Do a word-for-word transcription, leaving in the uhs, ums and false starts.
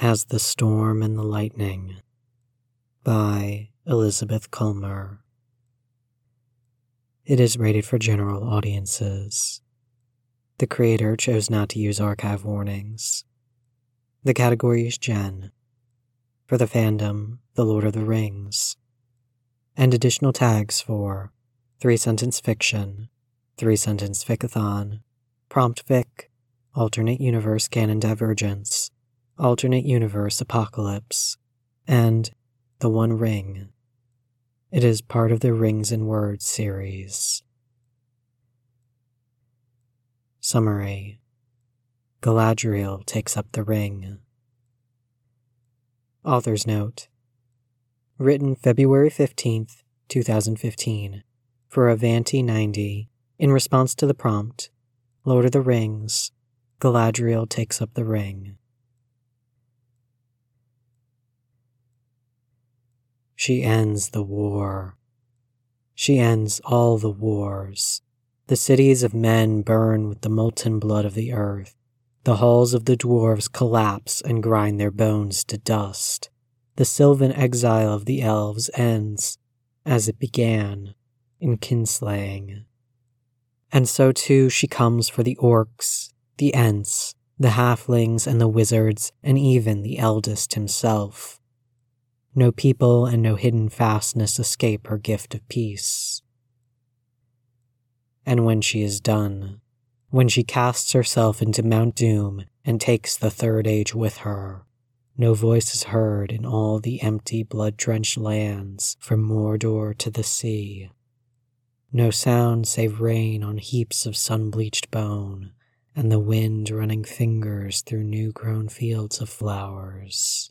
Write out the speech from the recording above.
As the Storm and the Lightning by Elizabeth Culmer. It is rated for general audiences. The creator chose not to use archive warnings. The category is Gen. For the fandom, The Lord of the Rings. And additional tags for three-sentence fiction, three-sentence ficathon, prompt fic, alternate universe canon divergence, alternate universe apocalypse, and The One Ring. It is part of the Rings and Words series. Summary: Galadriel takes up the ring. Author's note: written February fifteenth, twenty fifteen, for Avanti ninety, in response to the prompt, Lord of the Rings, Galadriel takes up the ring. She ends the war. She ends all the wars. The cities of men burn with the molten blood of the earth. The halls of the dwarves collapse and grind their bones to dust. The sylvan exile of the elves ends, as it began, in kinslaying. And so too she comes for the orcs, the ents, the halflings and the wizards, and even the eldest himself. No people and no hidden fastness escape her gift of peace. And when she is done, when she casts herself into Mount Doom and takes the Third Age with her, no voice is heard in all the empty, blood-drenched lands from Mordor to the sea. No sound save rain on heaps of sun-bleached bone and the wind running fingers through new-grown fields of flowers.